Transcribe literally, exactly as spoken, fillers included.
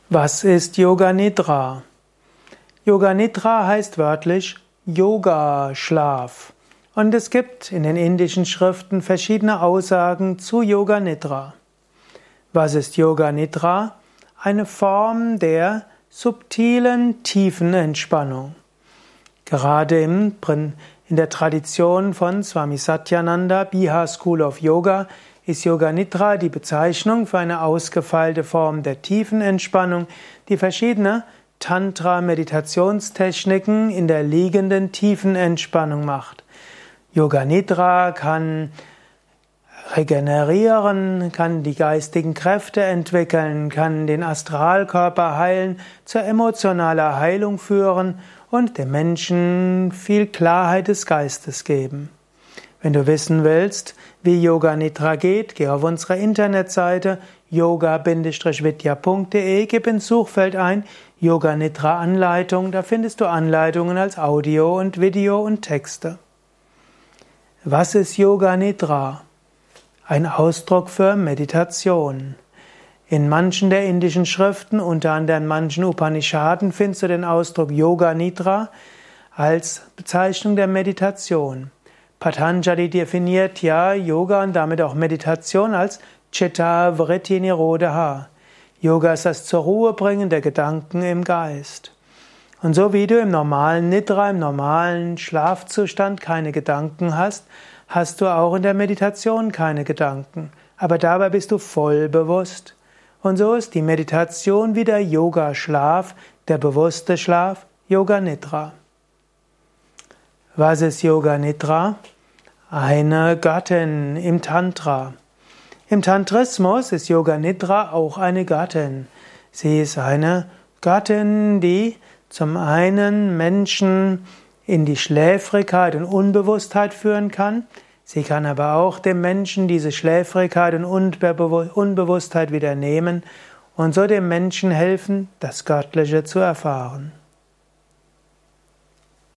Was ist Yoga Nidra? Yoga Nidra heißt wörtlich Yoga-Schlaf. Und es gibt in den indischen Schriften verschiedene Aussagen zu Yoga Nidra. Was ist Yoga Nidra? Eine Form der subtilen, tiefen Entspannung. Gerade im, in der Tradition von Swami Satyananda, Bihar School of Yoga, ist Yoga Nidra die Bezeichnung für eine ausgefeilte Form der tiefen Entspannung, die verschiedene Tantra-Meditationstechniken in der liegenden tiefen Entspannung macht. Yoga Nidra kann regenerieren, kann die geistigen Kräfte entwickeln, kann den Astralkörper heilen, zur emotionaler Heilung führen und dem Menschen viel Klarheit des Geistes geben. Wenn du wissen willst, wie Yoga Nidra geht, geh auf unsere Internetseite yoga vidya punkt de, gib ins Suchfeld ein Yoga Nidra Anleitung, da findest du Anleitungen als Audio und Video und Texte. Was ist Yoga Nidra? Ein Ausdruck für Meditation. In manchen der indischen Schriften, unter anderem in manchen Upanishaden, findest du den Ausdruck Yoga Nidra als Bezeichnung der Meditation. Patanjali definiert ja Yoga und damit auch Meditation als Chitta Vritti Nirodha. Yoga ist das zur Ruhe bringen der Gedanken im Geist. Und so wie du im normalen Nidra, im normalen Schlafzustand keine Gedanken hast, hast du auch in der Meditation keine Gedanken. Aber dabei bist du voll bewusst. Und so ist die Meditation wie der Yoga-Schlaf, der bewusste Schlaf, Yoga Nidra. Was ist Yoga Nidra? Eine Gattin im Tantra. Im Tantrismus ist Yoga Nidra auch eine Gattin. Sie ist eine Gattin, die zum einen Menschen in die Schläfrigkeit und Unbewusstheit führen kann. Sie kann aber auch dem Menschen diese Schläfrigkeit und Unbewusstheit wieder nehmen und so dem Menschen helfen, das Göttliche zu erfahren.